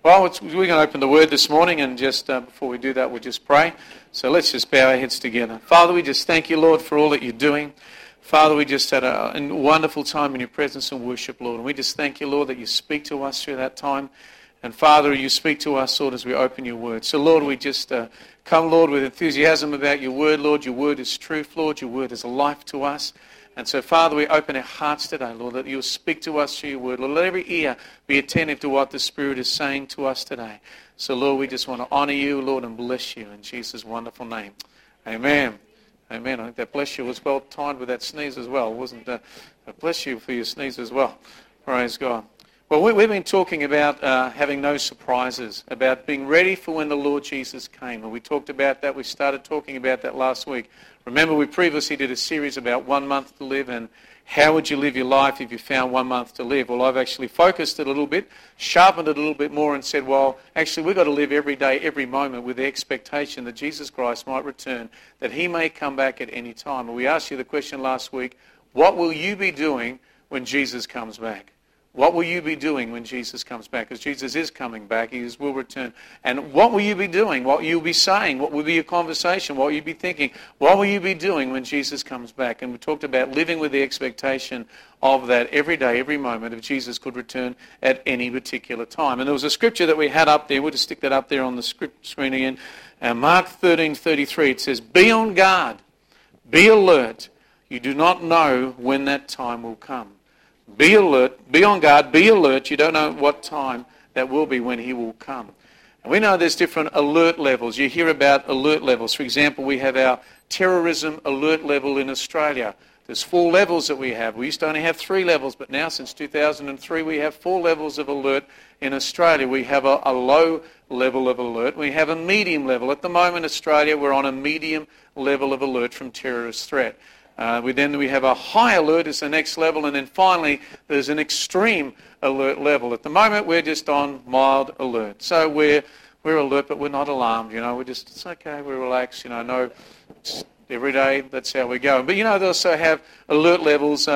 Well, we're going to open the Word this morning, and just before we do that, we'll just pray. So let's just bow our heads together. Father, we just thank you, Lord, for all that you're doing. Father, we just had a wonderful time in your presence and worship, Lord. And we just thank you, Lord, that you speak to us through that time. And Father, you speak to us, Lord, as we open your Word. So, Lord, we just come, Lord, with enthusiasm about your Word, Lord. Your Word is truth, Lord. Your Word is a life to us. And so, Father, we open our hearts today, Lord, that you'll speak to us through your Word. Lord, let every ear be attentive to what the Spirit is saying to us today. So, Lord, we just want to honor you, Lord, and bless you in Jesus' wonderful name. Amen. Amen. I think that bless you was well timed with that sneeze as well, wasn't it? Bless you for your sneeze as well. Praise God. Well, we've been talking about having no surprises, about being ready for when the Lord Jesus came. And we talked about that. We started talking about that last week. Remember, we previously did a series about 1 month to live and how would you live your life if you found 1 month to live. Well, I've actually focused it a little bit, sharpened it a little bit more and said, well, actually we've got to live every day, every moment with the expectation that Jesus Christ might return, that he may come back at any time. And we asked you the question last week, what will you be doing when Jesus comes back? What will you be doing when Jesus comes back? Because Jesus is coming back. He will return. And what will you be doing? What will you be saying? What will be your conversation? What will you be thinking? What will you be doing when Jesus comes back? And we talked about living with the expectation of that every day, every moment, if Jesus could return at any particular time. And there was a scripture that we had up there. We'll just stick that up there on the screen again. Mark 13:33. It says, "Be on guard. Be alert. You do not know when that time will come." Be alert, be on guard, be alert. You don't know what time that will be when he will come. And we know there's different alert levels. You hear about alert levels. For example, we have our terrorism alert level in Australia. There's 4 levels that we have. We used to only have 3 levels, but now since 2003 we have 4 levels of alert in Australia. We have a low level of alert. We have a medium level. At the moment, Australia, we're on a medium level of alert from terrorist threat. Then we have a high alert as the next level, and then finally there's an extreme alert level. At the moment we're just on mild alert. So we're alert, but we're not alarmed. We're just, it's okay, we're relaxed. No, every day that's how we go. But they also have alert levels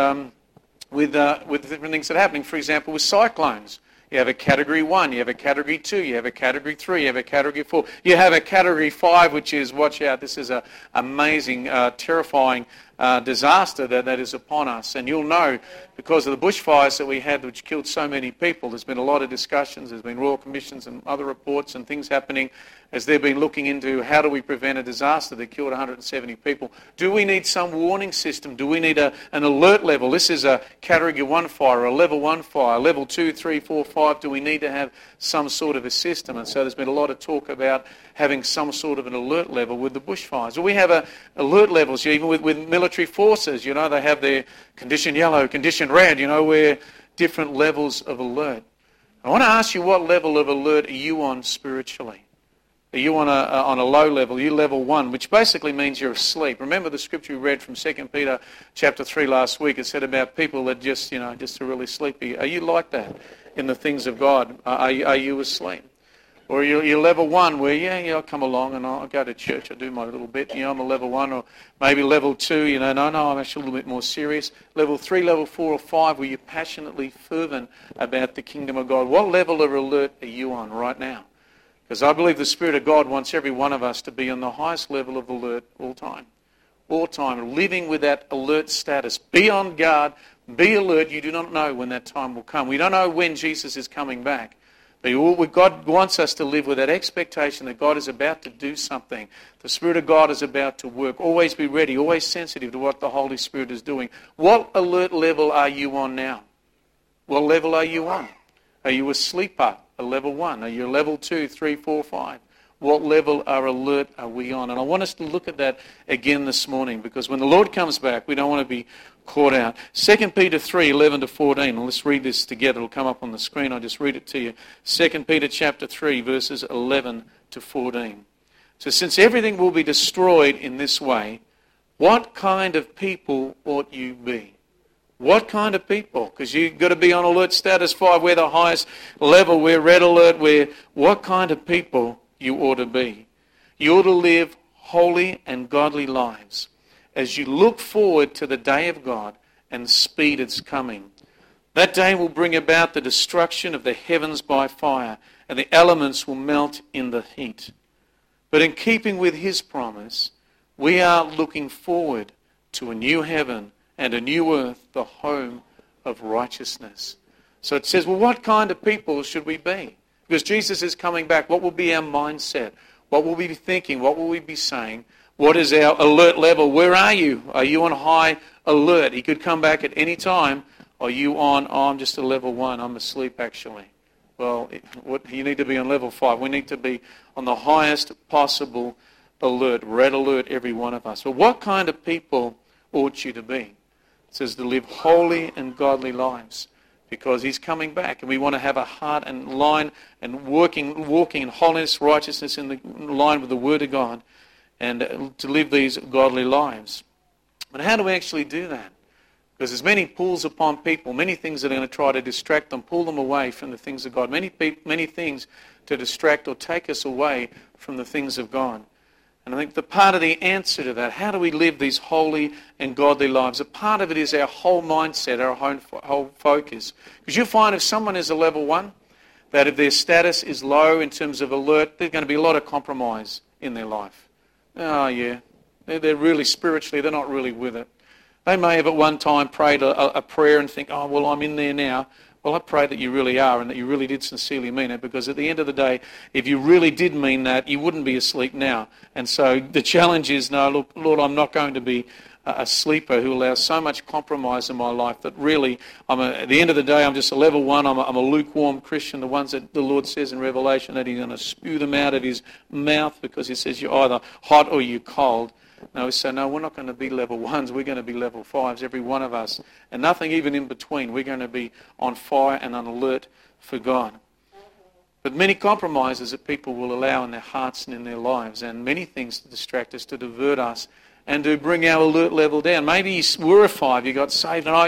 with different things that are happening. For example, with cyclones. You have a Category 1, you have a Category 2, you have a Category 3, you have a Category 4. You have a Category 5, which is, watch out, this is an amazing, terrifying disaster that is upon us. And you'll know, because of the bushfires that we had, which killed so many people, there's been a lot of discussions, there's been royal commissions and other reports and things happening as they've been looking into how do we prevent a disaster that killed 170 people. Do we need some warning system? Do we need an alert level? This is a Category 1 fire, a Level 1 fire, Level 2, 3, 4, 5. Do we need to have some sort of a system? And so there's been a lot of talk about having some sort of an alert level with the bushfires. Well, we have alert levels, even with military forces. They have their condition yellow, condition red, we're different levels of alert. I want to ask you, what level of alert are you on spiritually? Are you on a low level? Are you level 1, which basically means you're asleep. Remember the scripture we read from 2 Peter chapter 3 last week? It said about people that just are really sleepy. Are you like that in the things of God? Are you asleep? Or you're level 1 where, I'll come along and I'll go to church, I'll do my little bit, I'm a level 1, or maybe level 2, no, I'm actually a little bit more serious. Level 3, level 4 or 5 where you're passionately fervent about the kingdom of God. What level of alert are you on right now? Because I believe the Spirit of God wants every one of us to be on the highest level of alert all time. All time, living with that alert status. Be on guard, be alert. You do not know when that time will come. We don't know when Jesus is coming back. But God wants us to live with that expectation that God is about to do something. The Spirit of God is about to work. Always be ready, always sensitive to what the Holy Spirit is doing. What alert level are you on now? What level are you on? Are you a sleeper, a level 1? Are you a level 2, 3, 4, 5? What level of alert are we on? And I want us to look at that again this morning, because when the Lord comes back, we don't want to be caught out. 2 Peter 3, 11 to 14. Well, let's read this together. It'll come up on the screen. I'll just read it to you. 2 Peter chapter 3, verses 11 to 14. So since everything will be destroyed in this way, what kind of people ought you be? What kind of people? Because you've got to be on alert status 5. We're the highest level. We're red alert. What kind of people you ought to be? You ought to live holy and godly lives as you look forward to the day of God and speed its coming. That day will bring about the destruction of the heavens by fire, and the elements will melt in the heat. But in keeping with his promise, we are looking forward to a new heaven and a new earth, the home of righteousness. So it says, well, what kind of people should we be? Because Jesus is coming back. What will be our mindset? What will we be thinking? What will we be saying? What is our alert level? Where are you? Are you on high alert? He could come back at any time. Are you on, I'm just a level 1, I'm asleep actually. Well, you need to be on level 5. We need to be on the highest possible alert, red alert, every one of us. But what kind of people ought you to be? It says to live holy and godly lives, because he's coming back, and we want to have a heart and line and walking in holiness, righteousness in line with the Word of God, and to live these godly lives. But how do we actually do that? Because there's many pulls upon people, many things that are going to try to distract them, pull them away from the things of God, many things to distract or take us away from the things of God. And I think the part of the answer to that, how do we live these holy and godly lives? A part of it is our whole mindset, our whole focus. Because you find if someone is a level 1, that if their status is low in terms of alert, there's going to be a lot of compromise in their life. Oh yeah, they're really spiritually, they're not really with it. They may have at one time prayed a prayer and think, oh, well, I'm in there now. Well, I pray that you really are and that you really did sincerely mean it, because at the end of the day, if you really did mean that, you wouldn't be asleep now. And so the challenge is, no, look, Lord, I'm not going to be a sleeper who allows so much compromise in my life that really, at the end of the day, I'm just a level 1, I'm a lukewarm Christian, the ones that the Lord says in Revelation that he's going to spew them out of his mouth because he says you're either hot or you're cold. No, we say, no, we're not going to be level 1s, we're going to be level 5s, every one of us. And nothing even in between. We're going to be on fire and on alert for God. But many compromises that people will allow in their hearts and in their lives, and many things to distract us, to divert us, and to bring our alert level down. Maybe you were a 5, you got saved, and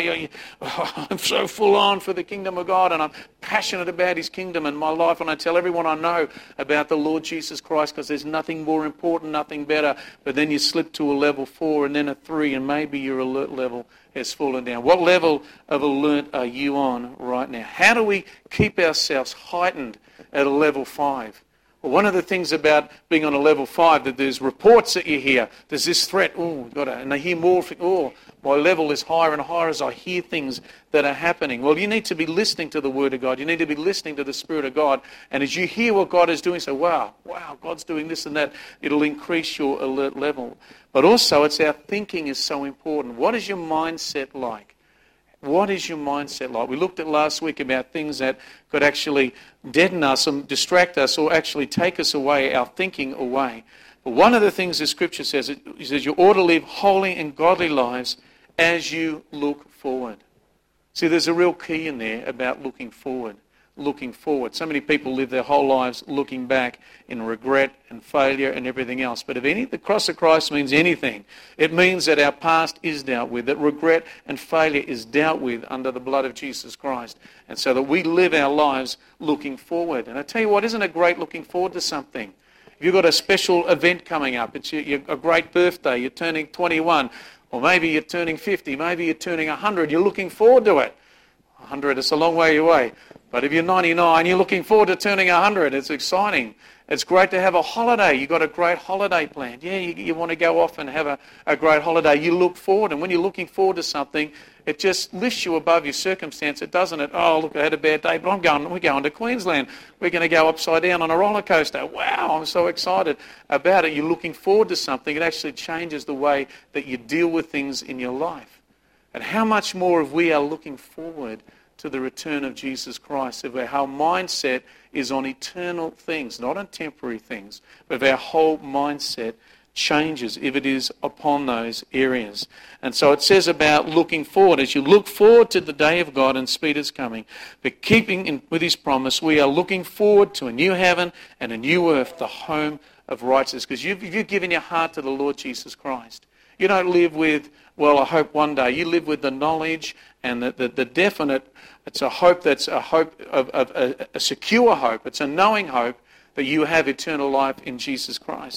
I'm so full on for the kingdom of God, and I'm passionate about his kingdom and my life, and I tell everyone I know about the Lord Jesus Christ, because there's nothing more important, nothing better. But then you slip to a level 4 and then a 3, and maybe your alert level has fallen down. What level of alert are you on right now? How do we keep ourselves heightened at a level 5? Well, one of the things about being on a level 5, that there's reports that you hear. There's this threat, and I hear more, my level is higher and higher as I hear things that are happening. Well, you need to be listening to the Word of God. You need to be listening to the Spirit of God. And as you hear what God is doing, say, wow, God's doing this and that. It'll increase your alert level. But also, it's our thinking is so important. What is your mindset like? What is your mindset like? We looked at last week about things that could actually deaden us and distract us, or actually take us away, our thinking away. But one of the things the Scripture says, it says you ought to live holy and godly lives as you look forward. See, there's a real key in there about looking forward. Looking forward. So many people live their whole lives looking back in regret and failure and everything else. But if the cross of Christ means anything, it means that our past is dealt with, that regret and failure is dealt with under the blood of Jesus Christ. And so that we live our lives looking forward. And I tell you what, isn't it great looking forward to something? If you've got a special event coming up, it's a great birthday, you're turning 21, or maybe you're turning 50, maybe you're turning 100, you're looking forward to it. 100, it's a long way away. But if you're 99, you're looking forward to turning 100. It's exciting. It's great to have a holiday. You've got a great holiday planned. Yeah, you want to go off and have a great holiday. You look forward, and when you're looking forward to something, it just lifts you above your circumstance. It doesn't. Oh, look, I had a bad day, but we're going to Queensland. We're going to go upside down on a roller coaster. Wow, I'm so excited about it. You're looking forward to something. It actually changes the way that you deal with things in your life. And how much more if we are looking forward to the return of Jesus Christ, if our mindset is on eternal things, not on temporary things, but if our whole mindset changes, if it is upon those areas. And so it says about looking forward, as you look forward to the day of God and speed is coming, but keeping with his promise, we are looking forward to a new heaven and a new earth, the home of righteousness. Because you've given your heart to the Lord Jesus Christ. You don't live with, well, I hope one day. You live with the knowledge and the definite. It's a hope that's a hope of a secure hope. It's a knowing hope that you have eternal life in Jesus Christ.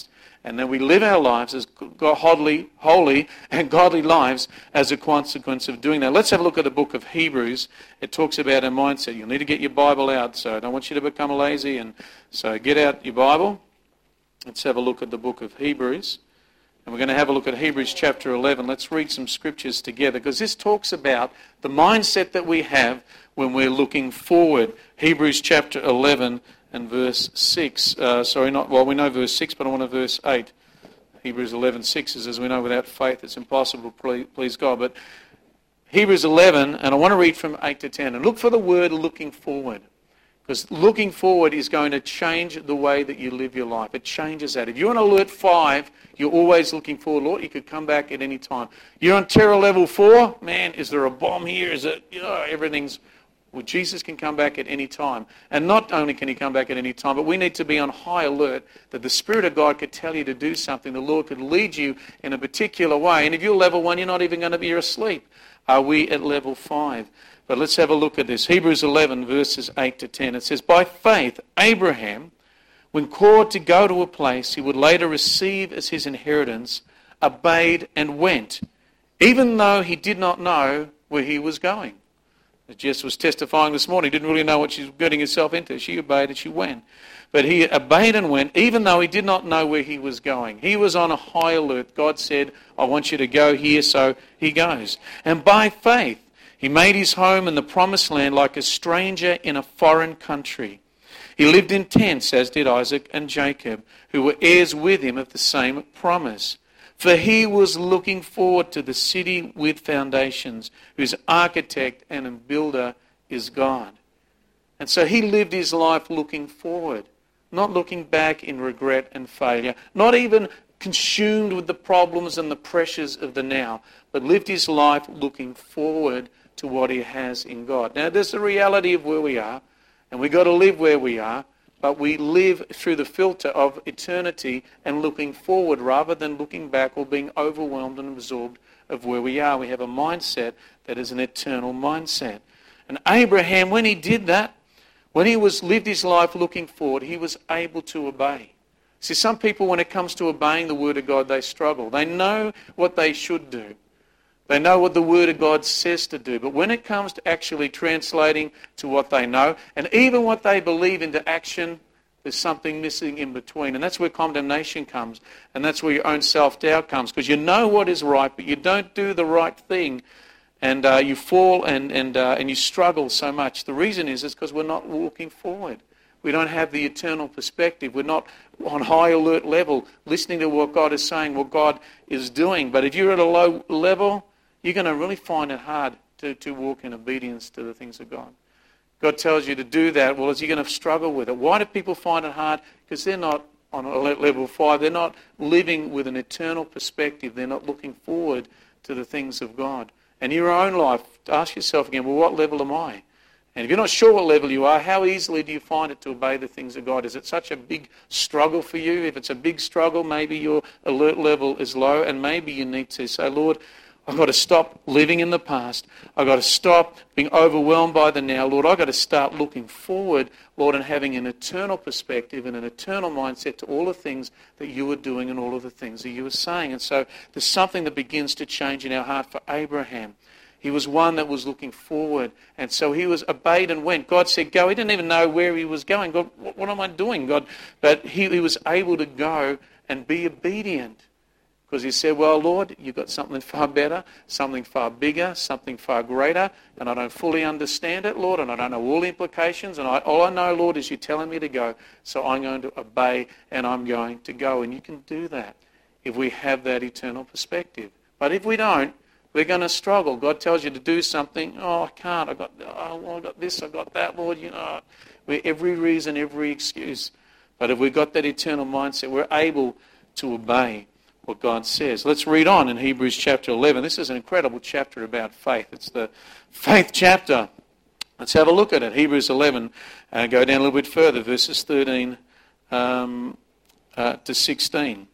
And then we live our lives as holy and godly lives as a consequence of doing that. Let's have a look at the book of Hebrews. It talks about our mindset. You'll need to get your Bible out, so I don't want you to become lazy. And so get out your Bible. Let's have a look at the book of Hebrews. And we're going to have a look at Hebrews chapter 11. Let's read some scriptures together, because this talks about the mindset that we have when we're looking forward. Hebrews chapter 11 and verse 6. We know verse 6, but I want to verse 8. Hebrews 11:6 is, as we know, without faith it's impossible to please God. But Hebrews 11, and I want to read from 8 to 10. And look for the word looking forward. Because looking forward is going to change the way that you live your life. It changes that. If you're on alert 5, you're always looking forward. Lord, you could come back at any time. You're on terror level 4. Man, is there a bomb here? Is it, everything's... Well, Jesus can come back at any time. And not only can he come back at any time, but we need to be on high alert that the Spirit of God could tell you to do something. The Lord could lead you in a particular way. And if you're level 1, you're not even going to be asleep. Are we at level 5? But let's have a look at this. Hebrews 11, verses 8 to 10. It says, by faith, Abraham, when called to go to a place he would later receive as his inheritance, obeyed and went, even though he did not know where he was going. As Jess was testifying this morning, he didn't really know what she was getting herself into. She obeyed and she went. But he obeyed and went, even though he did not know where he was going. He was on a high alert. God said, I want you to go here, so he goes. And by faith, he made his home in the promised land like a stranger in a foreign country. He lived in tents, as did Isaac and Jacob, who were heirs with him of the same promise. For he was looking forward to the city with foundations, whose architect and builder is God. And so he lived his life looking forward, not looking back in regret and failure, not even consumed with the problems and the pressures of the now, but lived his life looking forward to what he has in God. Now, there's the reality of where we are, and we've got to live where we are, but we live through the filter of eternity and looking forward rather than looking back or being overwhelmed and absorbed of where we are. We have a mindset that is an eternal mindset. And Abraham, when he did that, when he lived his life looking forward, he was able to obey. See, some people, when it comes to obeying the Word of God, they struggle. They know what they should do. They know what the Word of God says to do. But when it comes to actually translating to what they know, and even what they believe into action, there's something missing in between. And that's where condemnation comes. And that's where your own self-doubt comes. Because you know what is right, but you don't do the right thing. And you fall and you struggle so much. The reason is because we're not looking forward. We don't have the eternal perspective. We're not on high alert level, listening to what God is saying, what God is doing. But if you're at a low level, you're going to really find it hard to walk in obedience to the things of God. God tells you to do that. Well, you're going to struggle with it. Why do people find it hard? Because they're not on a level 5. They're not living with an eternal perspective. They're not looking forward to the things of God. And in your own life, ask yourself again, well, what level am I? And if you're not sure what level you are, how easily do you find it to obey the things of God? Is it such a big struggle for you? If it's a big struggle, maybe your alert level is low, and maybe you need to say, Lord, I've got to stop living in the past. I've got to stop being overwhelmed by the now. Lord, I've got to start looking forward, Lord, and having an eternal perspective and an eternal mindset to all the things that you are doing and all of the things that you are saying. And so there's something that begins to change in our heart for Abraham. He was one that was looking forward. And so he was obeyed and went. God said, go. He didn't even know where he was going. God, what am I doing, God? But he was able to go and be obedient. Because he said, well, Lord, you've got something far better, something far bigger, something far greater, and I don't fully understand it, Lord, and I don't know all the implications, and all I know, Lord, is you're telling me to go, so I'm going to obey, and I'm going to go. And you can do that if we have that eternal perspective. But if we don't, we're going to struggle. God tells you to do something, I can't, I've got this, I've got that, Lord, we're every reason, every excuse. But if we've got that eternal mindset, we're able to obey what God says. Let's read on in Hebrews chapter 11. This is an incredible chapter about faith. It's the faith chapter. Let's have a look at it. Hebrews 11, go down a little bit further, verses 13 to 16.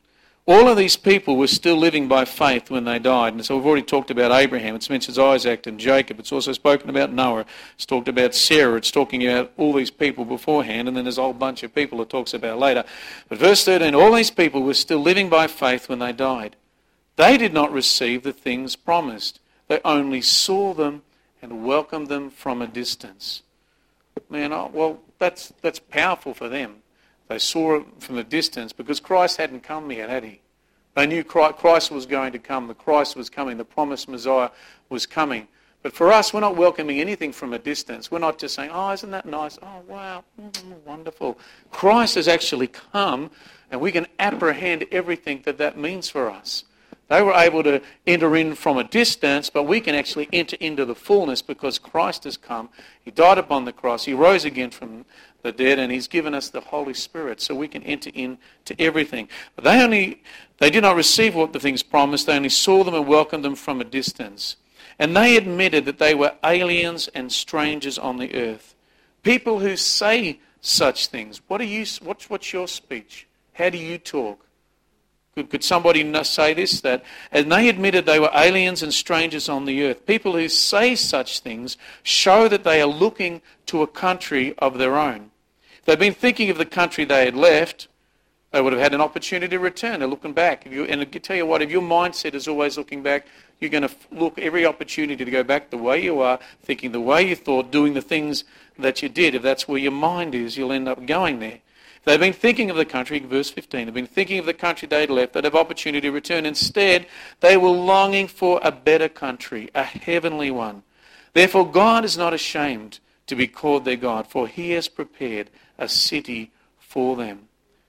All of these people were still living by faith when they died. And so we've already talked about Abraham. It mentions Isaac and Jacob. It's also spoken about Noah. It's talked about Sarah. It's talking about all these people beforehand. And then there's a whole bunch of people it talks about later. But verse 13, all these people were still living by faith when they died. They did not receive the things promised. They only saw them and welcomed them from a distance. Man, well, that's powerful for them. They saw it from a distance because Christ hadn't come yet, had he? They knew Christ was going to come. The Christ was coming. The promised Messiah was coming. But for us, we're not welcoming anything from a distance. We're not just saying, oh, isn't that nice? Oh, wow, wonderful. Christ has actually come, and we can apprehend everything that means for us. They were able to enter in from a distance, but we can actually enter into the fullness because Christ has come. He died upon the cross. He rose again from the dead, and he's given us the Holy Spirit so we can enter into everything. But they did not receive what the things promised. They only saw them and welcomed them from a distance. And they admitted that they were aliens and strangers on the earth. People who say such things. What's your speech? How do you talk? Could somebody say this? And they admitted they were aliens and strangers on the earth. People who say such things show that they are looking to a country of their own. If they'd been thinking of the country they had left, they would have had an opportunity to return. They're looking back. And I tell you what, if your mindset is always looking back, you're going to look every opportunity to go back the way you are, thinking the way you thought, doing the things that you did. If that's where your mind is, you'll end up going there. If they've been thinking of the country, verse 15, they've been thinking of the country they'd left, they'd have opportunity to return. Instead, they were longing for a better country, a heavenly one. Therefore, God is not ashamed to be called their God, for he has prepared a city for them.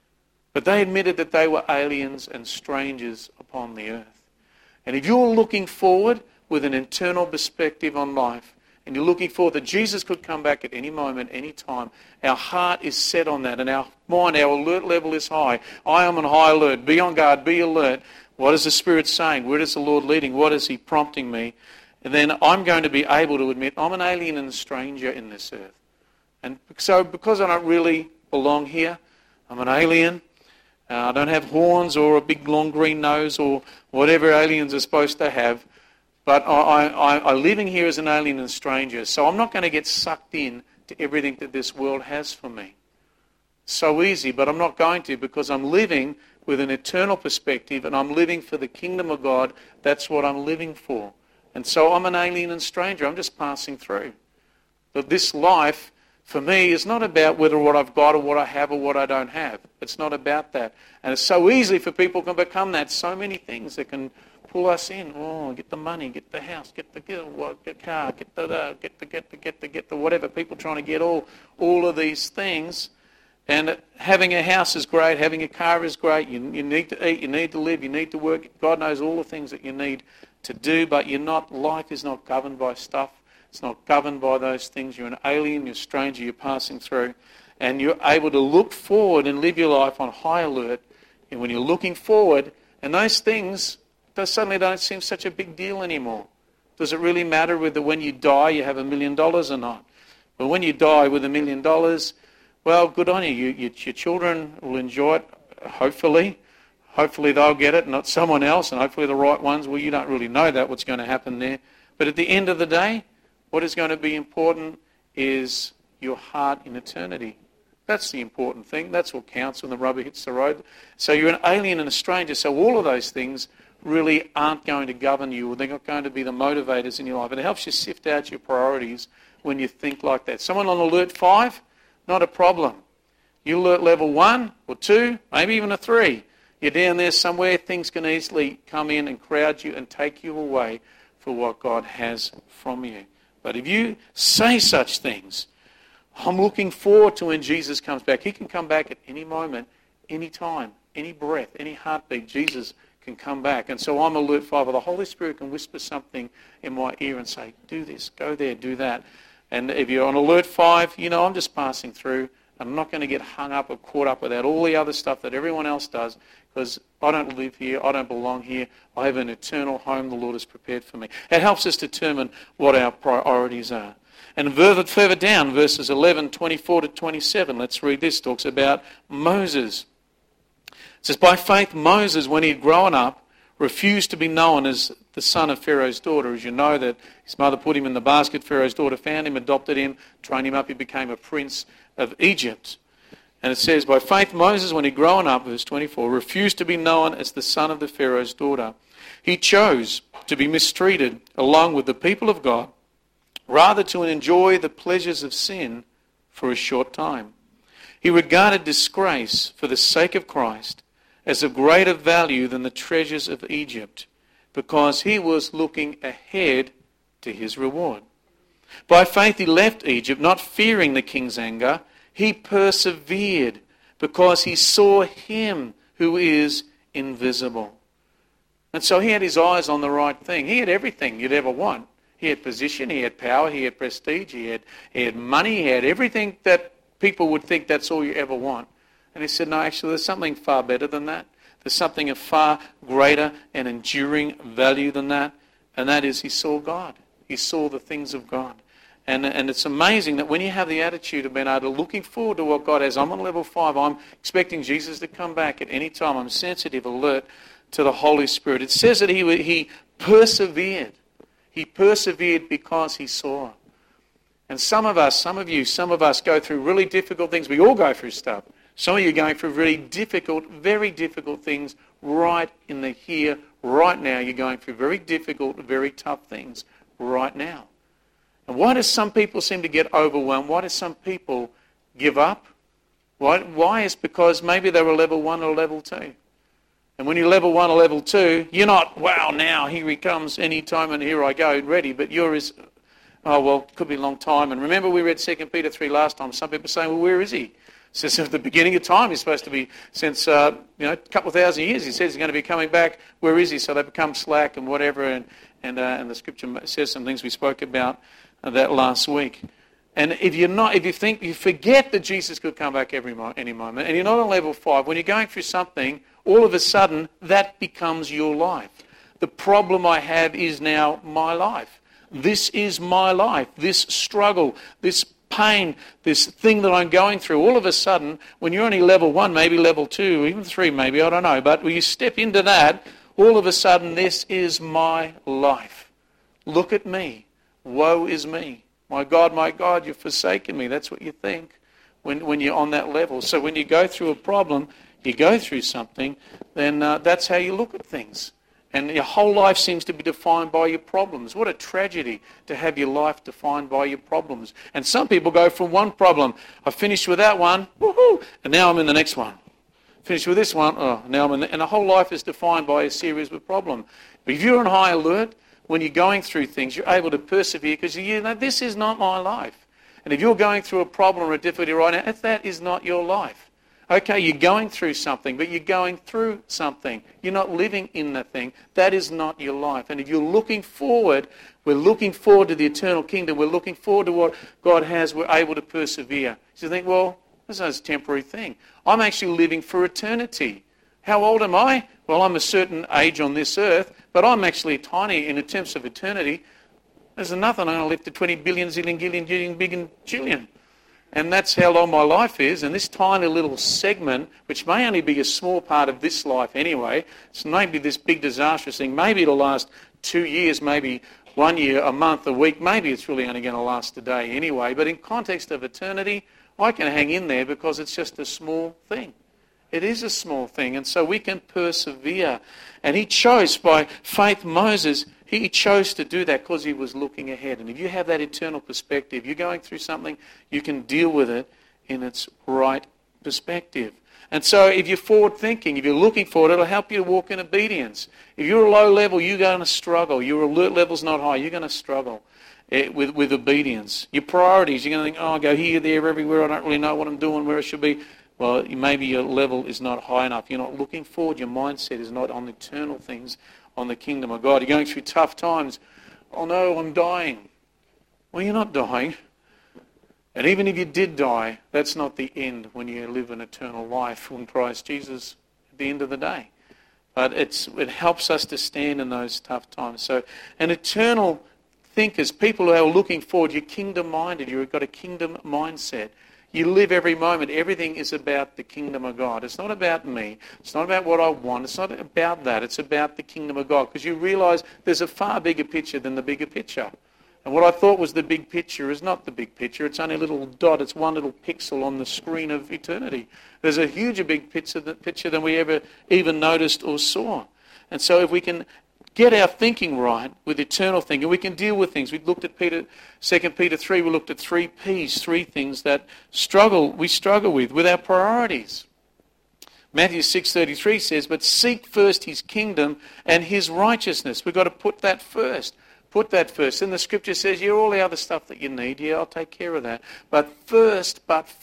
But they admitted that they were aliens and strangers upon the earth. And if you're looking forward with an eternal perspective on life, and you're looking forward that Jesus could come back at any moment, any time, our heart is set on that, and our mind, our alert level is high. I am on high alert. Be on guard. Be alert. What is the Spirit saying? Where is the Lord leading? What is he prompting me? And then I'm going to be able to admit I'm an alien and a stranger in this earth. And so because I don't really belong here, I'm an alien. I don't have horns or a big long green nose or whatever aliens are supposed to have. But I'm living here as an alien and stranger, so I'm not going to get sucked in to everything that this world has for me. So easy, but I'm not going to because I'm living with an eternal perspective and I'm living for the kingdom of God. That's what I'm living for. And so I'm an alien and stranger. I'm just passing through. But this life, for me, is not about whether what I've got or what I have or what I don't have. It's not about that. And it's so easy for people to become that. So many things that can pull us in. Oh, get the money, get the house, get the car, get the whatever. People trying to get all of these things. And having a house is great. Having a car is great. You need to eat. You need to live. You need to work. God knows all the things that you need to do. But life is not governed by stuff. It's not governed by those things. You're an alien. You're a stranger. You're passing through. And you're able to look forward and live your life on high alert. And when you're looking forward, and those things suddenly don't seem such a big deal anymore. Does it really matter whether when you die you have $1 million or not? But when you die with $1 million, well, good on you. Your children will enjoy it, hopefully. Hopefully they'll get it, not someone else, and hopefully the right ones. Well, you don't really know what's going to happen there. But at the end of the day, what is going to be important is your heart in eternity. That's the important thing. That's what counts when the rubber hits the road. So you're an alien and a stranger, so all of those things really aren't going to govern you, or they're not going to be the motivators in your life. And it helps you sift out your priorities when you think like that. Someone on alert 5, not a problem. You alert level 1 or 2, maybe even a 3. You're down there somewhere, things can easily come in and crowd you and take you away for what God has from you. But if you say such things, I'm looking forward to when Jesus comes back. He can come back at any moment, any time, any breath, any heartbeat. Jesus can come back. And so I'm alert 5. The Holy Spirit can whisper something in my ear and say, do this, go there, do that. And if you're on alert 5, I'm just passing through. I'm not going to get hung up or caught up with that, all the other stuff that everyone else does, because I don't live here, I don't belong here. I have an eternal home the Lord has prepared for me. It helps us determine what our priorities are. And further down, verses 11, 24 to 27, let's read this, talks about Moses. It says, by faith Moses, when he had grown up, refused to be known as the son of Pharaoh's daughter. As you know, that his mother put him in the basket, Pharaoh's daughter found him, adopted him, trained him up, he became a prince of Egypt. And it says, by faith Moses, when he had grown up, verse 24, refused to be known as the son of the Pharaoh's daughter. He chose to be mistreated along with the people of God, rather to enjoy the pleasures of sin for a short time. He regarded disgrace for the sake of Christ as of greater value than the treasures of Egypt, because he was looking ahead to his reward. By faith he left Egypt, not fearing the king's anger. He persevered because he saw him who is invisible. And so he had his eyes on the right thing. He had everything you'd ever want. He had position, he had power, he had prestige, he had money, he had everything that people would think that's all you ever want. And he said, no, actually, there's something far better than that. There's something of far greater and enduring value than that. And that is he saw God. He saw the things of God. And it's amazing that when you have the attitude of being able to looking forward to what God has. I'm on level 5. I'm expecting Jesus to come back at any time. I'm sensitive, alert to the Holy Spirit. It says that he persevered. He persevered because he saw. And some of us go through really difficult things. We all go through stuff. Some of you are going through really difficult, very difficult things right in the here, right now. You're going through very difficult, very tough things right now. And why do some people seem to get overwhelmed? Why do some people give up? Why? It's because maybe they were level 1 or level 2. And when you're level 1 or level 2, you're not, wow, now here he comes any time and here I go, ready. But you're as, oh, well, could be a long time. And remember we read 2 Peter 3 last time. Some people say, well, where is he? It says at the beginning of time he's supposed to be, since a couple of thousand years, he says he's going to be coming back. Where is he? So they become slack and whatever. And the scripture says some things we spoke about that last week. And if you forget that Jesus could come back any moment, and you're not on level 5, when you're going through something, all of a sudden that becomes your life. The problem I have is now my life. This is my life. This struggle, this pain, this thing that I'm going through, all of a sudden, when you're only level 1, maybe level 2, even 3 maybe, I don't know, but when you step into that, all of a sudden this is my life. Look at me. Woe is me. My God, you've forsaken me. That's what you think when you're on that level. So when you go through a problem, you go through something, then that's how you look at things. And your whole life seems to be defined by your problems. What a tragedy to have your life defined by your problems. And some people go from one problem, I finished with that one, woohoo, and now I'm in the next one. Finished with this one, oh, now I'm in and the whole life is defined by a series of problems. But if you're on high alert, when you're going through things, you're able to persevere because you know this is not my life. And if you're going through a problem or a difficulty right now, that is not your life. Okay, you're going through something, but you're going through something. You're not living in that thing. That is not your life. And if you're looking forward, we're looking forward to the eternal kingdom. We're looking forward to what God has. We're able to persevere. So you think, well, this is a temporary thing. I'm actually living for eternity. How old am I? Well, I'm a certain age on this earth, but I'm actually tiny in terms of eternity. There's nothing. I'm going to live to 20 billion, zillion, gillion, jillion, billion, jillion. And that's how long my life is. And this tiny little segment, which may only be a small part of this life anyway, it's maybe this big disastrous thing. Maybe it'll last 2 years, maybe 1 year, a month, a week. Maybe it's really only going to last a day anyway. But in context of eternity, I can hang in there because it's just a small thing. It is a small thing. And so we can persevere. And he chose, by faith, Moses, he chose to do that because he was looking ahead. And if you have that eternal perspective, you're going through something, you can deal with it in its right perspective. And so if you're forward thinking, if you're looking forward, it'll help you to walk in obedience. If you're a low level, you're going to struggle. Your alert level's not high, you're going to struggle with obedience. Your priorities, you're going to think, oh, I go here, there, everywhere, I don't really know what I'm doing, where I should be. Well, maybe your level is not high enough. You're not looking forward. Your mindset is not on eternal things, on the kingdom of God. You're going through tough times. Oh no, I'm dying. Well, you're not dying. And even if you did die, that's not the end when you live an eternal life in Christ Jesus at the end of the day. But it helps us to stand in those tough times. So an eternal thinkers, people who are looking forward, you're kingdom-minded. You've got a kingdom mindset. you live every moment. Everything is about the kingdom of God. It's not about me. It's not about what I want. It's not about that. It's about the kingdom of God, because you realize there's a far bigger picture than the bigger picture. And what I thought was the big picture is not the big picture. It's only a little dot. It's one little pixel on the screen of eternity. There's a huger big picture than we ever even noticed or saw. And so if we can get our thinking right with eternal thinking, we can deal with things. We looked at 2 Peter 3, we looked at 3 P's, 3 things that we struggle with our priorities. Matthew 6:33 says, but seek first his kingdom and his righteousness. We've got to put that first. Put that first. And the scripture says, yeah, all the other stuff that you need, yeah, I'll take care of that. But first,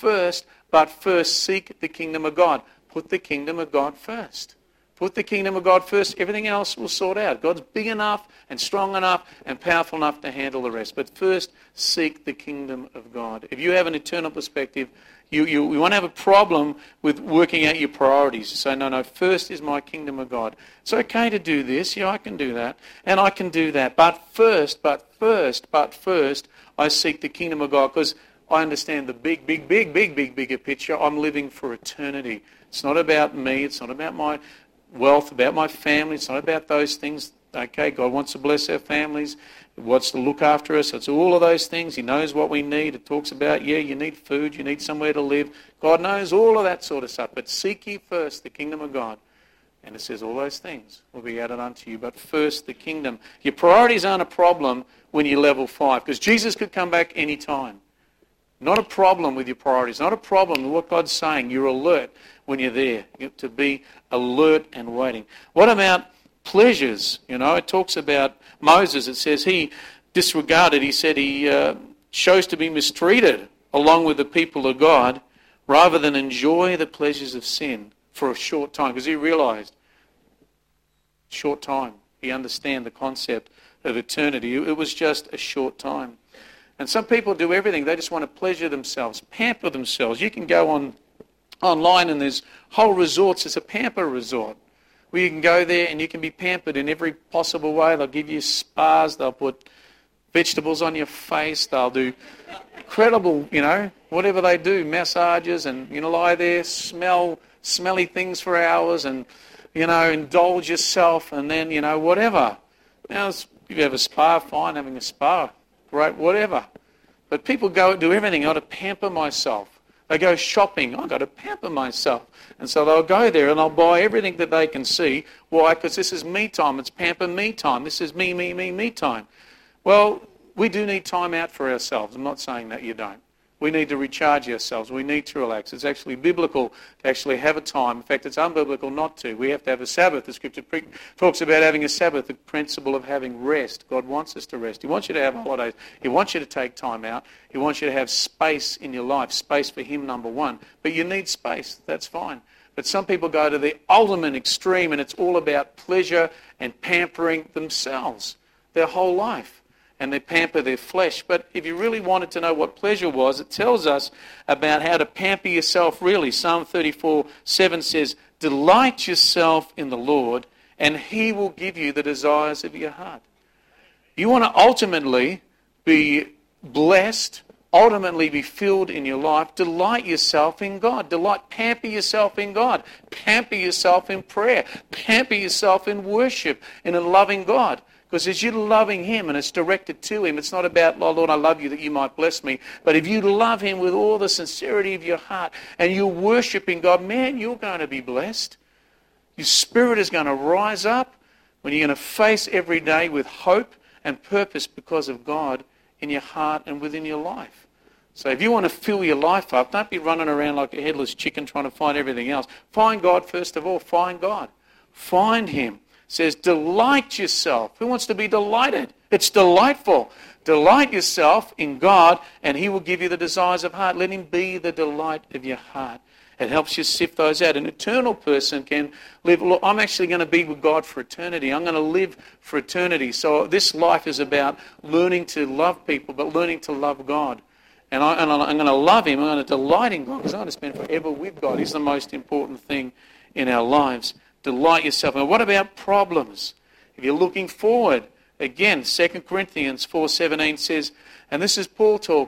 seek the kingdom of God. Put the kingdom of God first. Put the kingdom of God first. Everything else will sort out. God's big enough and strong enough and powerful enough to handle the rest. But first, seek the kingdom of God. If you have an eternal perspective, you won't have a problem with working out your priorities. You say, no, first is my kingdom of God. It's okay to do this. Yeah, I can do that. And I can do that. But first, I seek the kingdom of God, because I understand the bigger picture. I'm living for eternity. It's not about me. It's not about my wealth, about my family. It's not about those things. Okay, God wants to bless our families. He wants to look after us. It's all of those things. He knows what we need. It talks about, yeah, you need food, you need somewhere to live. God knows all of that sort of stuff. But seek ye first the kingdom of God. And it says all those things will be added unto you. But first the kingdom. Your priorities aren't a problem when you're level 5, because Jesus could come back any time. Not a problem with your priorities. Not a problem with what God's saying. You're alert when you're there. You have to be alert and waiting. What about pleasures? You know, it talks about Moses. It says he disregarded. He said he chose to be mistreated along with the people of God rather than enjoy the pleasures of sin for a short time, because he realized, short time. He understand the concept of eternity. It was just a short time. And some people do everything. They just want to pleasure themselves, pamper themselves. You can go online and there's whole resorts. It's a pamper resort where you can go there and you can be pampered in every possible way. They'll give you spas. They'll put vegetables on your face. They'll do incredible, whatever they do, massages, and, lie there, smell smelly things for hours and, indulge yourself, and then, whatever. Now, if you have a spa, fine, having a spa, great, whatever. But people go do everything. I've got to pamper myself. They go shopping. I've got to pamper myself. And so they'll go there and they'll buy everything that they can see. Why? Because this is me time. It's pamper me time. This is me time. Well, we do need time out for ourselves. I'm not saying that you don't. We need to recharge ourselves. We need to relax. It's actually biblical to actually have a time. In fact, it's unbiblical not to. We have to have a Sabbath. The Scripture talks about having a Sabbath, the principle of having rest. God wants us to rest. He wants you to have holidays. He wants you to take time out. He wants you to have space in your life. Space for Him, number one. But you need space. That's fine. But some people go to the ultimate extreme, and it's all about pleasure and pampering themselves their whole life. And they pamper their flesh. But if you really wanted to know what pleasure was, it tells us about how to pamper yourself really. Psalm 34:7 says, delight yourself in the Lord, and He will give you the desires of your heart. You want to ultimately be blessed, ultimately be filled in your life, delight yourself in God. Pamper yourself in God. Pamper yourself in prayer. Pamper yourself in worship and in loving God. Because as you're loving Him and it's directed to Him, it's not about, oh Lord, I love you that you might bless me. But if you love Him with all the sincerity of your heart and you're worshiping God, man, you're going to be blessed. Your spirit is going to rise up when you're going to face every day with hope and purpose because of God in your heart and within your life. So if you want to fill your life up, don't be running around like a headless chicken trying to find everything else. Find God first of all. Find God. Find Him. It says, delight yourself. Who wants to be delighted? It's delightful. Delight yourself in God, and He will give you the desires of heart. Let Him be the delight of your heart. It helps you sift those out. An eternal person can live, look, I'm actually going to be with God for eternity. I'm going to live for eternity. So this life is about learning to love people, but learning to love God. And I'm going to love Him. I'm going to delight in God because I'm going to spend forever with God. He's the most important thing in our lives. Delight yourself. And what about problems? If you're looking forward, again, 2 Corinthians 4:17 says, and this is Paul talking,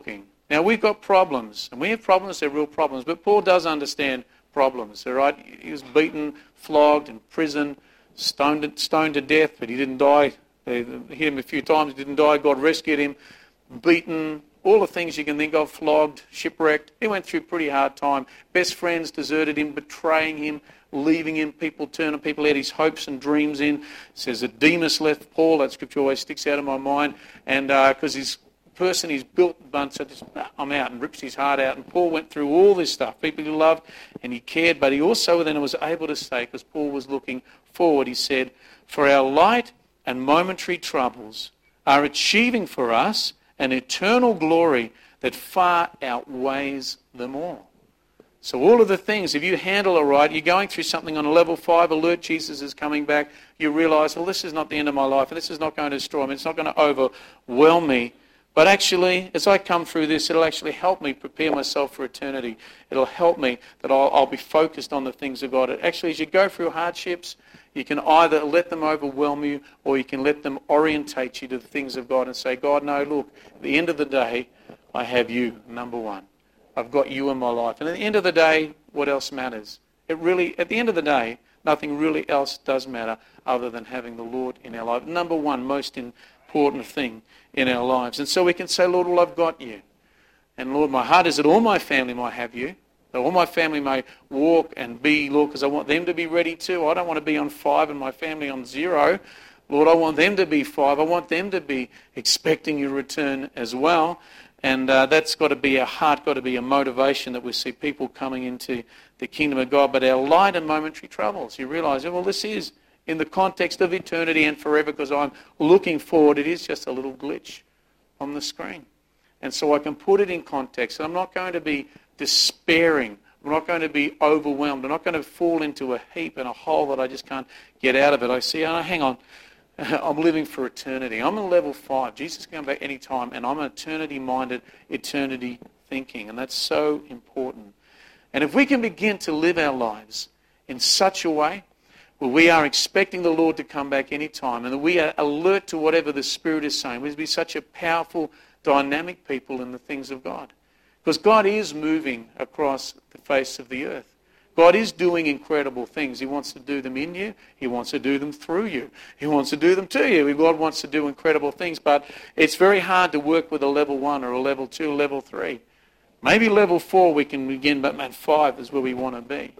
Now, we've got problems, and we have problems, they're real problems, but Paul does understand problems, all right? He was beaten, flogged, in prison, stoned to death, but he didn't die. They hit him a few times, he didn't die. God rescued him. Beaten, all the things you can think of, flogged, shipwrecked. He went through a pretty hard time. Best friends deserted him, betraying him, leaving him, turning people out his hopes and dreams in. It says that Demas left Paul. That scripture always sticks out of my mind. And because he's built a bunch, so just, I'm out, and rips his heart out. And Paul went through all this stuff. People he loved and he cared, but he also then was able to say, because Paul was looking forward, he said, "For our light and momentary troubles are achieving for us an eternal glory that far outweighs them all." So all of the things, if you handle it right, you're going through something on a level 5, alert, Jesus is coming back, you realise, well, this is not the end of my life, and this is not going to destroy me, it's not going to overwhelm me. But actually, as I come through this, it'll actually help me prepare myself for eternity. It'll help me that I'll be focused on the things of God. Actually, as you go through hardships, you can either let them overwhelm you, or you can let them orientate you to the things of God and say, God, no, look, at the end of the day, I have you, number one. I've got you in my life. And at the end of the day, what else matters? At the end of the day, nothing really else does matter other than having the Lord in our life. Number one, most important thing in our lives. And so we can say, Lord, well, I've got you. And Lord, my heart is that all my family might have you. That all my family may walk and be, Lord, because I want them to be ready too. I don't want to be on 5 and my family on 0. Lord, I want them to be 5. I want them to be expecting your return as well. And that's got to be our heart, got to be a motivation that we see people coming into the kingdom of God. But our light and momentary troubles, you realise, well, this is in the context of eternity and forever, because I'm looking forward. It is just a little glitch on the screen. And so I can put it in context. And I'm not going to be despairing. I'm not going to be overwhelmed. I'm not going to fall into a heap and a hole that I just can't get out of it. I see, oh, hang on, I'm living for eternity. I'm in level 5. Jesus can come back any time, and I'm an eternity-minded, eternity thinking, and that's so important. And if we can begin to live our lives in such a way where we are expecting the Lord to come back any time, and that we are alert to whatever the Spirit is saying, we'll be such a powerful, dynamic people in the things of God. Because God is moving across the face of the earth. God is doing incredible things. He wants to do them in you. He wants to do them through you. He wants to do them to you. God wants to do incredible things, but it's very hard to work with a level 1 or a level 2, level 3. Maybe level 4 we can begin, but man, 5 is where we want to be.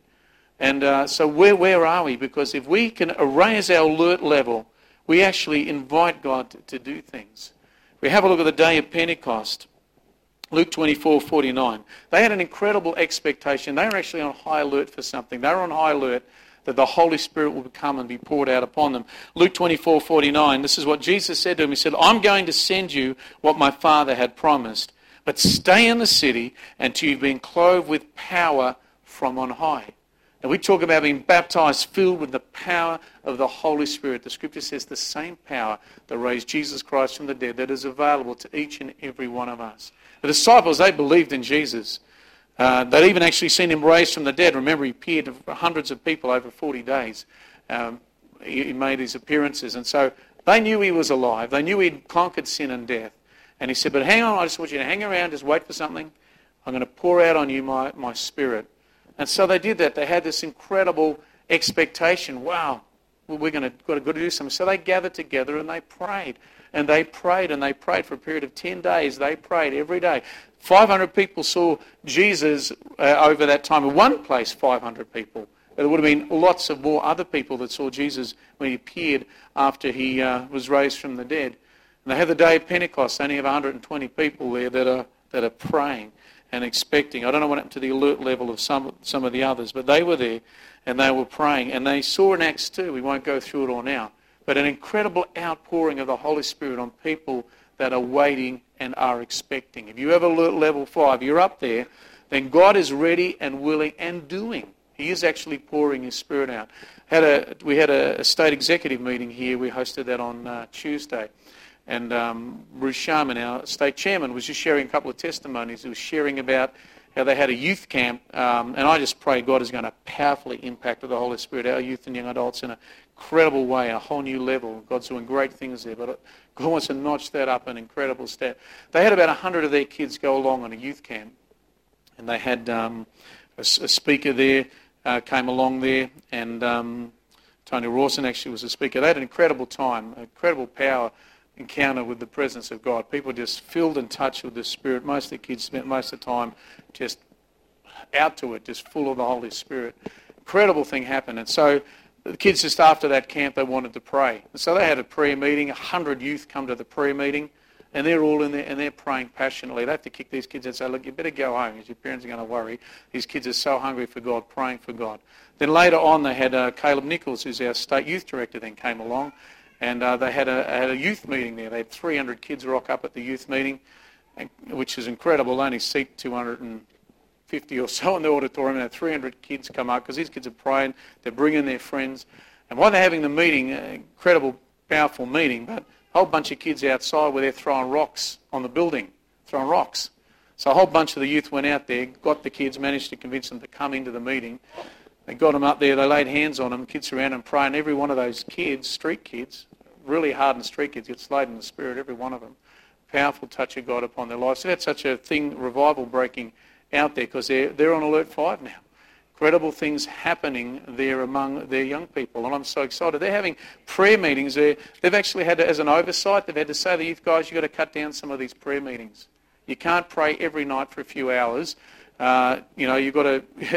And so where are we? Because if we can raise our alert level, we actually invite God to do things. We have a look at the day of Pentecost. Luke 24:49. They had an incredible expectation. They were actually on high alert for something. They were on high alert that the Holy Spirit will come and be poured out upon them. Luke 24:49, this is what Jesus said to him. He said, I'm going to send you what my Father had promised, but stay in the city until you've been clothed with power from on high. And we talk about being baptized, filled with the power of the Holy Spirit. The Scripture says the same power that raised Jesus Christ from the dead that is available to each and every one of us. The disciples, they believed in Jesus. They'd even actually seen him raised from the dead. Remember, he appeared to hundreds of people over 40 days. He made his appearances. And so they knew he was alive. They knew he'd conquered sin and death. And he said, but hang on, I just want you to hang around, just wait for something. I'm going to pour out on you my Spirit. And so they did that. They had this incredible expectation. Wow, we're got to do something. So they gathered together and they prayed. And they prayed and they prayed for a period of 10 days. They prayed every day. 500 people saw Jesus over that time. In one place, 500 people. There would have been lots of more other people that saw Jesus when he appeared after he was raised from the dead. And they have the day of Pentecost. They only have 120 people there that are praying and expecting. I don't know what happened to the alert level of some of the others, but they were there and they were praying. And they saw in Acts 2, we won't go through it all now, but an incredible outpouring of the Holy Spirit on people that are waiting and are expecting. If you have alert level 5, you're up there, then God is ready and willing and doing. He is actually pouring his Spirit out. We had a state executive meeting here. We hosted that on Tuesday. And Bruce Sharman, our state chairman, was just sharing a couple of testimonies. He was sharing about how they had a youth camp, and I just pray God is going to powerfully impact with the Holy Spirit our youth and young adults in an incredible way, a whole new level. God's doing great things there, but God wants to notch that up an incredible step. They had about 100 of their kids go along on a youth camp, and they had a speaker there, came along there, and Tony Rawson actually was a speaker. They had an incredible time, incredible power encounter with the presence of God. People just filled and touched with the Spirit. Most of the kids spent most of the time just out to it, just full of the Holy Spirit. Incredible thing happened. And so the kids, just after that camp, they wanted to pray. And so they had a prayer meeting. 100 youth come to the prayer meeting, and they're all in there, and they're praying passionately. They have to kick these kids and say, look, you better go home, because your parents are going to worry. These kids are so hungry for God, praying for God. Then later on, they had Caleb Nichols, who's our state youth director, then came along, and they had a youth meeting there. They had 300 kids rock up at the youth meeting, which is incredible. They only seat 250 or so in the auditorium, and had 300 kids come up, because these kids are praying, they're bringing their friends. And while they're having the meeting, incredible, powerful meeting, but a whole bunch of kids outside where they're throwing rocks on the building, throwing rocks. So a whole bunch of the youth went out there, got the kids, managed to convince them to come into the meeting. They got them up there, they laid hands on them, kids around them praying. Every one of those kids, street kids, really hardened street kids, get slayed in the Spirit, every one of them. Powerful touch of God upon their lives. So that's such a thing, revival breaking out there, because they're on Alert 5 now. Incredible things happening there among their young people, and I'm so excited. They're having prayer meetings. They've actually had to, as an oversight, they've had to say to the youth guys, you've got to cut down some of these prayer meetings. You can't pray every night for a few hours. You've got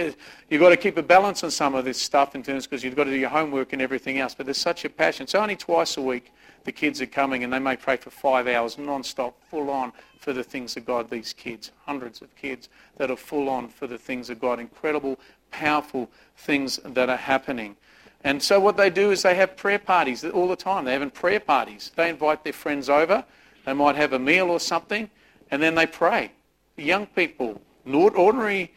to keep a balance on some of this stuff in terms, because you've got to do your homework and everything else. But there's such a passion. So only twice a week the kids are coming, and they may pray for 5 hours non-stop, full on for the things of God. These kids, hundreds of kids that are full on for the things of God. Incredible, powerful things that are happening. And so what they do is they have prayer parties all the time. They're having prayer parties. They invite their friends over. They might have a meal or something, and then they pray. Young people, ordinary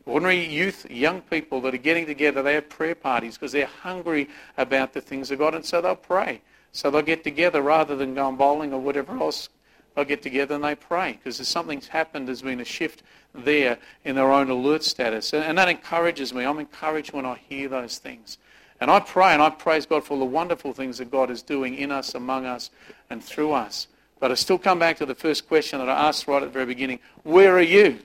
youth, young people that are getting together, they have prayer parties because they're hungry about the things of God, and so they'll pray. So they'll get together rather than going bowling or whatever else. They'll get together and they pray because there's something's happened. There's been a shift there in their own alert status. And that encourages me. I'm encouraged when I hear those things. And I pray and I praise God for all the wonderful things that God is doing in us, among us, and through us. But I still come back to the first question that I asked right at the very beginning. Where are you?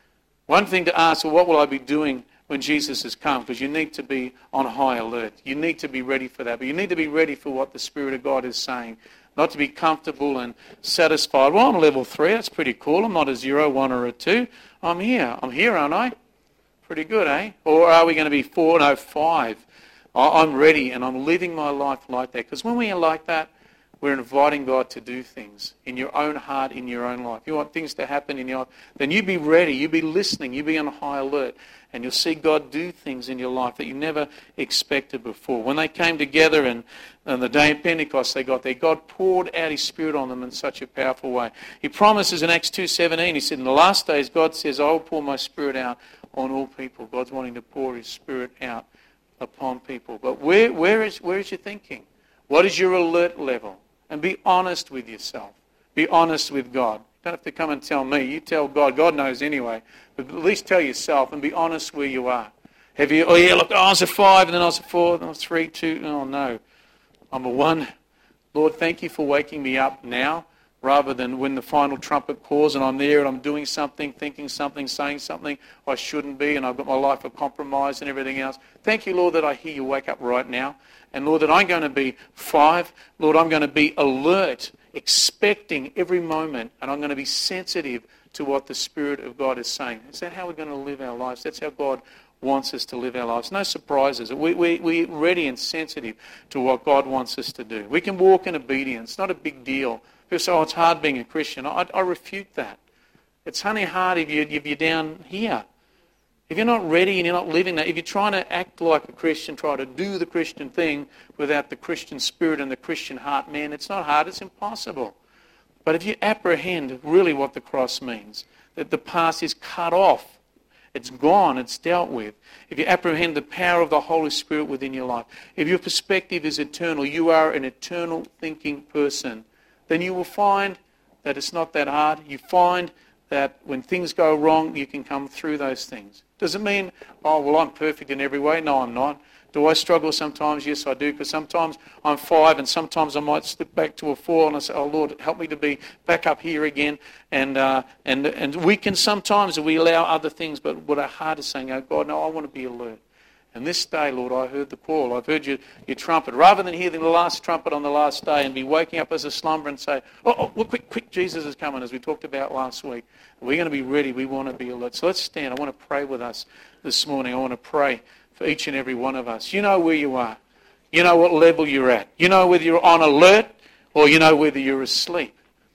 One thing to ask, well, what will I be doing when Jesus has come? Because you need to be on high alert. You need to be ready for that. But you need to be ready for what the Spirit of God is saying. Not to be comfortable and satisfied. Well, I'm a level 3. That's pretty cool. I'm not a 0, 1 or a 2. I'm here. I'm here, aren't I? Pretty good, eh? Or are we going to be 4, no, 5? I'm ready and I'm living my life like that. Because when we are like that, we're inviting God to do things in your own heart, in your own life. You want things to happen in your life, then you be ready, you be listening, you be on high alert, and you'll see God do things in your life that you never expected before. When they came together and on the day of Pentecost they got there, God poured out His Spirit on them in such a powerful way. He promises in Acts 2:17, He said, in the last days, God says, I will pour my Spirit out on all people. God's wanting to pour His Spirit out upon people. But where is your thinking? What is your alert level? And be honest with yourself. Be honest with God. You don't have to come and tell me. You tell God. God knows anyway. But at least tell yourself and be honest where you are. Have you, I was a 5 and then I was a 4 and then I was 3, 2. Oh, no. I'm a 1. Lord, thank you for waking me up now rather than when the final trumpet calls and I'm there and I'm doing something, thinking something, saying something I shouldn't be and I've got my life of compromise and everything else. Thank you, Lord, that I hear you wake up right now. And Lord, that I'm going to be 5. Lord, I'm going to be alert, expecting every moment, and I'm going to be sensitive to what the Spirit of God is saying. Is that how we're going to live our lives? That's how God wants us to live our lives. No surprises. We're ready and sensitive to what God wants us to do. We can walk in obedience. It's not a big deal. People say, it's hard being a Christian. I refute that. It's only hard if you're down here. If you're not ready and you're not living that, if you're trying to act like a Christian, try to do the Christian thing without the Christian spirit and the Christian heart, man, it's not hard, it's impossible. But if you apprehend really what the cross means, that the past is cut off, it's gone, it's dealt with. If you apprehend the power of the Holy Spirit within your life, if your perspective is eternal, you are an eternal thinking person, then you will find that it's not that hard. You find that when things go wrong, you can come through those things. Does it mean, oh, well, I'm perfect in every way? No, I'm not. Do I struggle sometimes? Yes, I do, because sometimes I'm 5 and sometimes I might slip back to a 4 and I say, oh, Lord, help me to be back up here again. And we can sometimes, we allow other things, but what our heart is saying, oh, God, no, I want to be alert. And this day, Lord, I heard the call. I've heard your trumpet. Rather than hear the last trumpet on the last day and be waking up as a slumber and say, oh, quick, Jesus is coming, as we talked about last week. We're going to be ready. We want to be alert. So let's stand. I want to pray with us this morning. I want to pray for each and every one of us. You know where you are. You know what level you're at. You know whether you're on alert or you know whether you're asleep.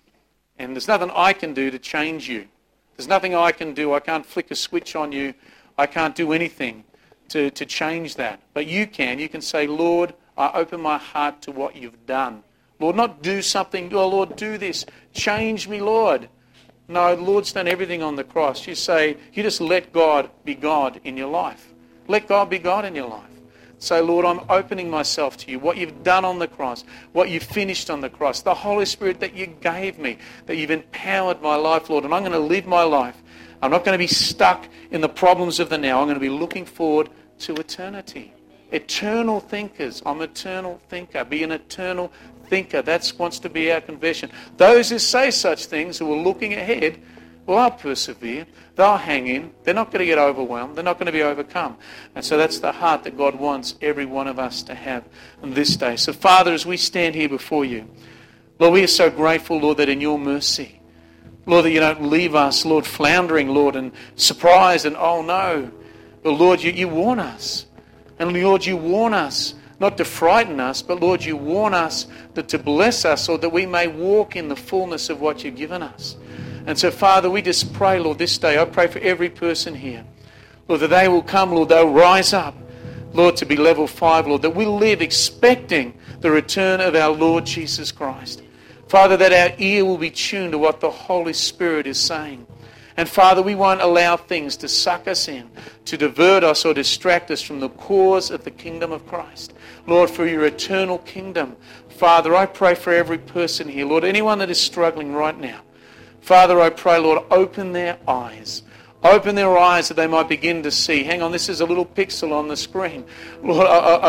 And there's nothing I can do to change you. There's nothing I can do. I can't flick a switch on you. I can't do anything to change that. But you can. You can say, Lord, I open my heart to what you've done. Lord, not do something. Oh, Lord, do this. Change me, Lord. No, the Lord's done everything on the cross. You say, you just let God be God in your life. Let God be God in your life. Say, Lord, I'm opening myself to you. What you've done on the cross, what you finished on the cross, the Holy Spirit that you gave me, that you've empowered my life, Lord, and I'm going to live my life. I'm not going to be stuck in the problems of the now. I'm going to be looking forward to eternity. Eternal thinkers. I'm an eternal thinker. Be an eternal thinker. That wants to be our confession. Those who say such things, who are looking ahead, well, they'll persevere. They'll hang in. They're not going to get overwhelmed. They're not going to be overcome. And so that's the heart that God wants every one of us to have on this day. So, Father, as we stand here before you, Lord, we are so grateful, Lord, that in your mercy, Lord, that you don't leave us, Lord, floundering, Lord, and surprised and, oh, no. But, Lord, you warn us. And, Lord, you warn us not to frighten us, but, Lord, you warn us that to bless us, Lord, that we may walk in the fullness of what you've given us. And so, Father, we just pray, Lord, this day. I pray for every person here, Lord, that they will come, Lord, they'll rise up, Lord, to be level 5, Lord, that we'll live expecting the return of our Lord Jesus Christ. Father, that our ear will be tuned to what the Holy Spirit is saying. And Father, we won't allow things to suck us in, to divert us or distract us from the cause of the kingdom of Christ. Lord, for your eternal kingdom. Father, I pray for every person here. Lord, anyone that is struggling right now. Father, I pray, Lord, open their eyes. Open their eyes that they might begin to see. Hang on, this is a little pixel on the screen, Lord,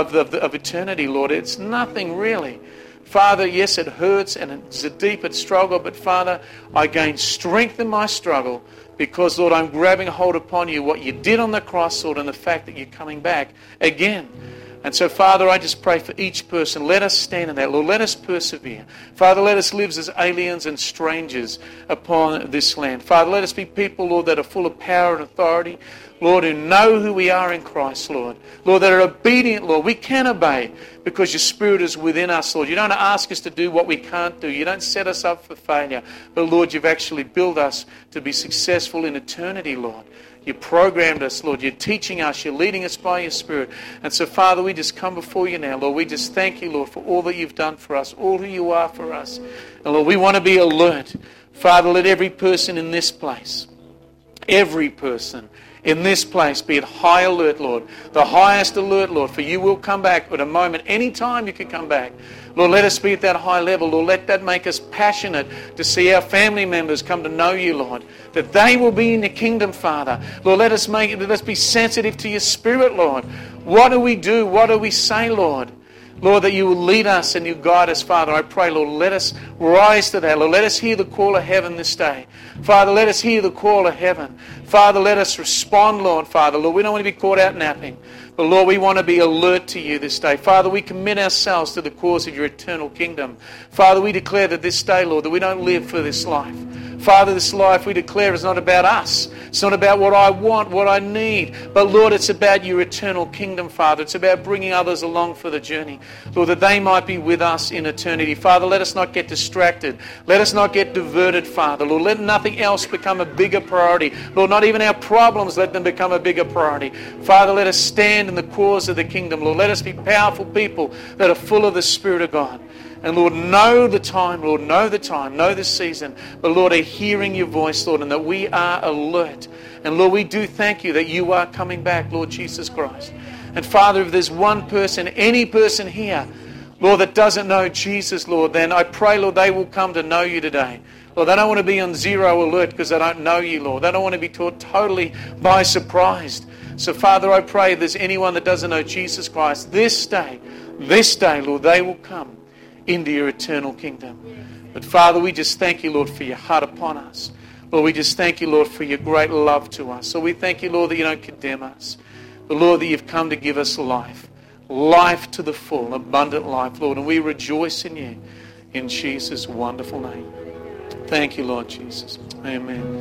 of eternity, Lord. It's nothing really. Father, yes, it hurts and it's a deep struggle, but Father, I gain strength in my struggle because, Lord, I'm grabbing hold upon you, what you did on the cross, Lord, and the fact that you're coming back again. And so, Father, I just pray for each person. Let us stand in that, Lord. Let us persevere. Father, let us live as aliens and strangers upon this land. Father, let us be people, Lord, that are full of power and authority. Lord, who know who we are in Christ, Lord. Lord, that are obedient, Lord. We can obey because your Spirit is within us, Lord. You don't ask us to do what we can't do. You don't set us up for failure. But, Lord, you've actually built us to be successful in eternity, Lord. You programmed us, Lord. You're teaching us. You're leading us by your Spirit. And so, Father, we just come before you now, Lord. We just thank you, Lord, for all that you've done for us, all who you are for us. And, Lord, we want to be alert. Father, let every person in this place, every person in this place be at high alert, Lord. The highest alert, Lord, for you will come back at a moment. Any time you can come back. Lord, let us be at that high level. Lord, let that make us passionate to see our family members come to know you, Lord. That they will be in the kingdom, Father. Lord, let us be sensitive to your Spirit, Lord. What do we do? What do we say, Lord? Lord, that you will lead us and you guide us, Father. I pray, Lord, let us rise to that. Lord, let us hear the call of heaven this day. Father, let us hear the call of heaven. Father, let us respond, Lord, Father. Lord, we don't want to be caught out napping. But Lord, we want to be alert to you this day. Father, we commit ourselves to the cause of your eternal kingdom. Father, we declare that this day, Lord, that we don't live for this life. Father, this life we declare is not about us. It's not about what I want, what I need. But Lord, it's about your eternal kingdom, Father. It's about bringing others along for the journey. Lord, that they might be with us in eternity. Father, let us not get distracted. Let us not get diverted, Father. Lord, let nothing else become a bigger priority. Lord, not even our problems, let them become a bigger priority. Father, let us stand in the cause of the kingdom. Lord, let us be powerful people that are full of the Spirit of God. And Lord, know the time, Lord, know the time, know the season. But Lord, are hearing your voice, Lord, and that we are alert. And Lord, we do thank you that you are coming back, Lord Jesus Christ. And Father, if there's one person, any person here, Lord, that doesn't know Jesus, Lord, then I pray, Lord, they will come to know you today. Lord, they don't want to be on zero alert because they don't know you, Lord. They don't want to be taught totally by surprise. So, Father, I pray if there's anyone that doesn't know Jesus Christ, this day, Lord, they will come into your eternal kingdom. But, Father, we just thank you, Lord, for your heart upon us. Lord, we just thank you, Lord, for your great love to us. So we thank you, Lord, that you don't condemn us. But, Lord, that you've come to give us life. Life to the full, abundant life, Lord. And we rejoice in you. In Jesus' wonderful name. Thank you, Lord Jesus. Amen.